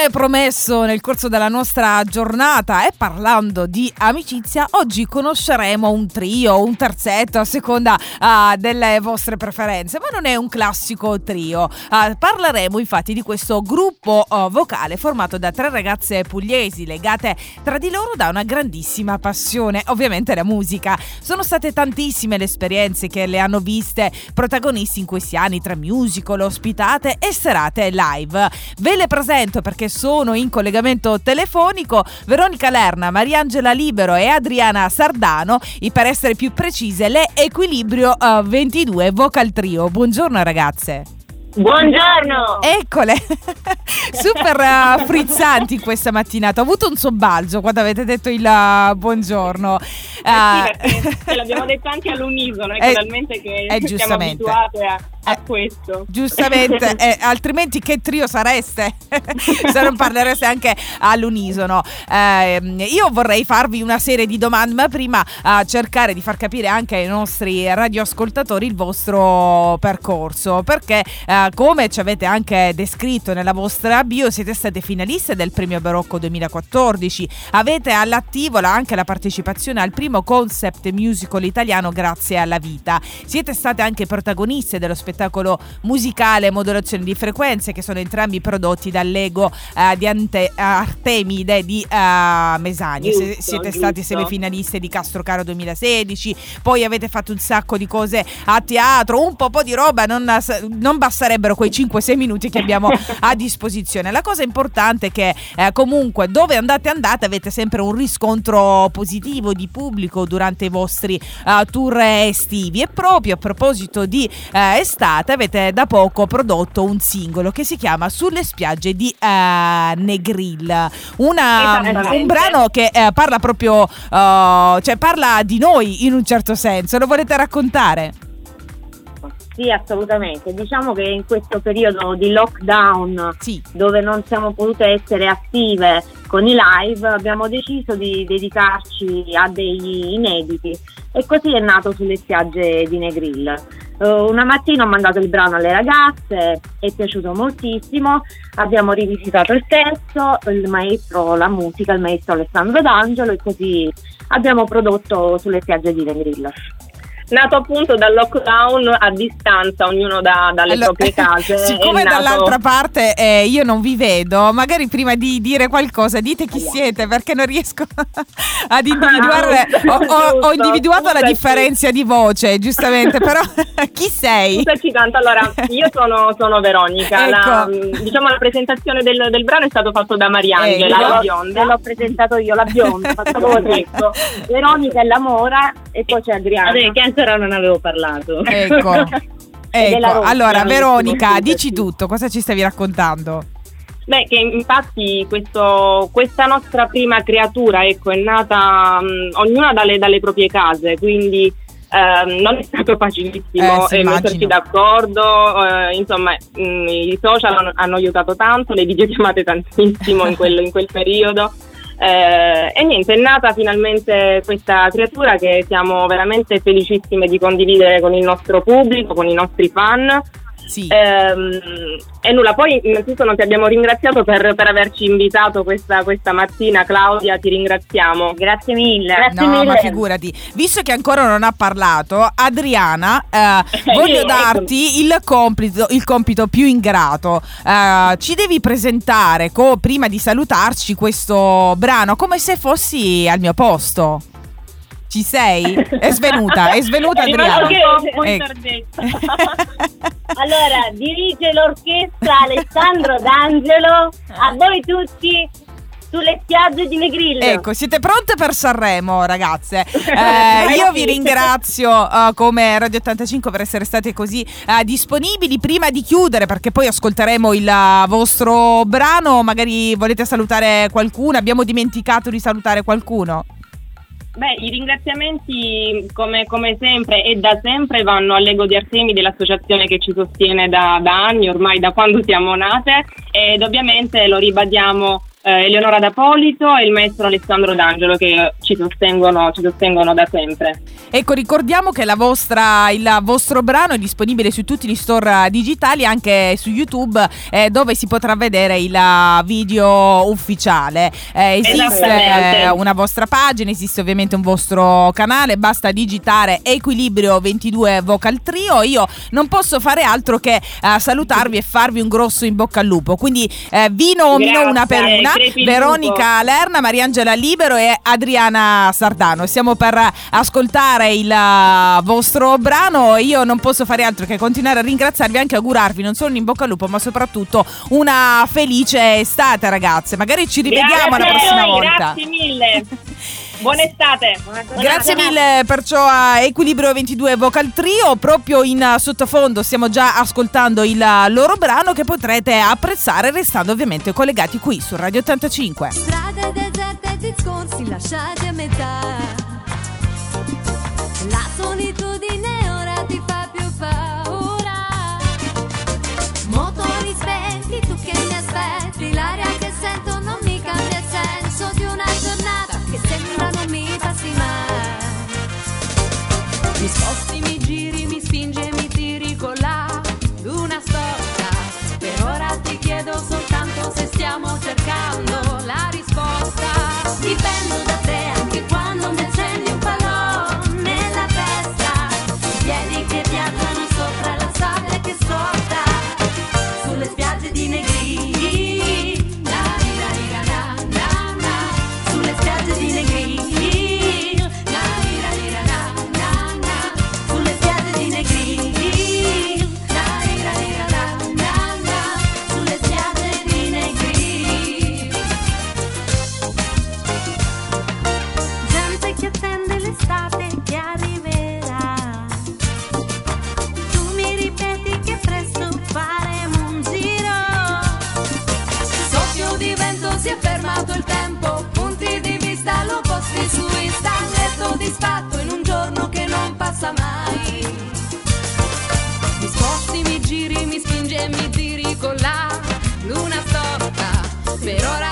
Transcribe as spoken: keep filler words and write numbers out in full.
Come promesso nel corso della nostra giornata e parlando di amicizia, oggi conosceremo un trio, un terzetto a seconda uh, delle vostre preferenze, ma non è un classico trio. Uh, parleremo infatti di questo gruppo uh, vocale formato da tre ragazze pugliesi legate tra di loro da una grandissima passione, ovviamente la musica. Sono state tantissime le esperienze che le hanno viste protagonisti in questi anni tra musical, ospitate e serate live. Ve le presento perché sono in collegamento telefonico Veronica Lerna, Mariangela Libero e Adriana Sardano, e per essere più precise le Equilibrio uh, ventidue Vocal Trio. Buongiorno ragazze. Buongiorno! Eccole, super uh, frizzanti questa mattinata. Ho avuto un sobbalzo quando avete detto il uh, buongiorno. Eh sì, perché l'abbiamo detto anche all'unisono, eh, talmente che eh, siamo abituate a, a eh, questo. Giustamente, eh, altrimenti che trio sareste se non parlereste anche all'unisono. Eh, io vorrei farvi una serie di domande, ma prima uh, cercare di far capire anche ai nostri radioascoltatori il vostro percorso, perché uh, come ci avete anche descritto nella vostra bio, siete state finaliste del Premio Barocco duemilaquattordici, avete all'attivo anche la partecipazione al primo concept musical italiano Grazie alla vita, siete state anche protagoniste dello spettacolo musicale Modulazione di frequenze, che sono entrambi prodotti dall'Ego uh, di Ante- Artemide di uh, Mesania. Giusto, siete giusto. stati semifinaliste di Castrocaro duemilasedici, poi avete fatto un sacco di cose a teatro, un po' po' di roba, non, non basterebbero quei cinque sei minuti che abbiamo a disposizione. La cosa importante è che eh, comunque dove andate andate avete sempre un riscontro positivo di pubblico durante i vostri uh, tour estivi, e proprio a proposito di uh, estate avete da poco prodotto un singolo che si chiama Sulle spiagge di uh, Negril, una, un brano che uh, parla proprio uh, cioè parla di noi in un certo senso. Lo volete raccontare? Sì, assolutamente. Diciamo che in questo periodo di lockdown, sì, dove non siamo potute essere attive con i live, abbiamo deciso di dedicarci a degli inediti, e così è nato Sulle spiagge di Negril. Uh, una mattina ho mandato il brano alle ragazze, è piaciuto moltissimo, abbiamo rivisitato il testo, il maestro, la musica, il maestro Alessandro D'Angelo, e così abbiamo prodotto Sulle spiagge di Negril. Nato appunto dal lockdown a distanza, ognuno da, dalle allora, proprie case. Siccome nato... dall'altra parte eh, io non vi vedo, magari prima di dire qualcosa dite chi allora. siete, perché non riesco ad individuare. Ah, ho, ho, ho individuato Scusaci. la differenza di voce, giustamente, però chi sei? Scusaci tanto, allora io sono, sono Veronica. Ecco. La, diciamo la presentazione del, del brano è stato fatto da Mariangela, ecco. la bionda. L'ho presentato io, la bionda, facciamo così. Veronica è la mora, e poi c'è Adriana. Vabbè, che ancora non avevo parlato. Ecco, ecco. Allora Veronica, dici sì. tutto, cosa ci stavi raccontando? Beh, che infatti questo, questa nostra prima creatura, ecco, è nata mh, ognuna dalle, dalle proprie case, quindi eh, non è stato facilissimo eh, eh, metterci d'accordo, eh, insomma mh, i social hanno, hanno aiutato tanto, le videochiamate tantissimo in quel, in quel periodo. Eh, e niente, è nata finalmente questa creatura che siamo veramente felicissime di condividere con il nostro pubblico, con i nostri fan. Sì. Ehm, e nulla, poi innanzitutto non ti abbiamo ringraziato per, per averci invitato questa, questa mattina. Claudia, ti ringraziamo. Grazie mille. Grazie no, mille. ma figurati, visto che ancora non ha parlato Adriana, eh, voglio sì, darti il compito, il compito più ingrato. Eh, ci devi presentare co- prima di salutarci questo brano come se fossi al mio posto. Ci sei? È svenuta, è svenuta Adriana. Ecco. Allora, dirige l'orchestra Alessandro D'Angelo, a voi tutti Sulle spiagge di Negril. Ecco, siete pronte per Sanremo, ragazze? Eh, io vi ringrazio uh, come Radio ottantacinque per essere state così uh, disponibili. Prima di chiudere, perché poi ascolteremo il uh, vostro brano, magari volete salutare qualcuno? Abbiamo dimenticato di salutare qualcuno? Beh, i ringraziamenti come, come sempre e da sempre vanno all'Ego di Artemide, l'associazione che ci sostiene da, da anni, ormai da quando siamo nate, ed ovviamente lo ribadiamo eh, Eleonora D'Apolito e il maestro Alessandro D'Angelo, che ci sostengono, ci sostengono da sempre. Ecco, ricordiamo che la vostra, il vostro brano è disponibile su tutti gli store digitali, anche su YouTube, eh, dove si potrà vedere il video ufficiale. Eh, esiste una vostra pagina, esiste ovviamente un vostro canale, basta digitare Equilibrio ventidue Vocal Trio. Io non posso fare altro che eh, salutarvi e farvi un grosso in bocca al lupo. Quindi eh, vi nomino una per una: Veronica Lerna, Mariangela Libero e Adriana Sardano. Siamo per ascoltare il vostro brano. Io non posso fare altro che continuare a ringraziarvi e anche augurarvi non solo un in bocca al lupo, ma soprattutto una felice estate, ragazze. Magari ci rivediamo grazie la prossima voi, volta. Grazie mille. Buona estate. Grazie mille perciò a Equilibrio ventidue Vocal Trio. Proprio in sottofondo stiamo già ascoltando il loro brano, che potrete apprezzare restando ovviamente collegati qui su Radio ottantacinque. Strade deserte, discorsi lasciati a metà. La solitudine ora ti fa più paura. Motori spenti, tu che mi aspetti. L'aria che sento non mi cambia il senso di una giornata che sembra non mi passi mai. Mi sposti, mi giri, mi spinge, mi tiri con la luna storta. Per ora ti chiedo soltanto se stiamo cercando la risposta. Dipendo da te anche quando mi accendi un pallone nella testa. I piedi che viaggiano sopra la sabbia che scorta sulle spiagge di Negri. Na, na, na, na, na, na. Sulle spiagge di Negri. Na, na, na, na, na, na. Sulle spiagge di Negri. Na, na, na, na, na, na. Sulle spiagge di Negri. Gente che attende l'estate che arriverà. Tu mi ripeti che presto faremo un giro. Soffio di vento, si è fermato il tempo. Punti di vista lo posti su Insta. Letto disfatto in un giorno che non passa mai. Mi sposti, mi giri, mi spinge, mi tiri con la luna storta. Per ora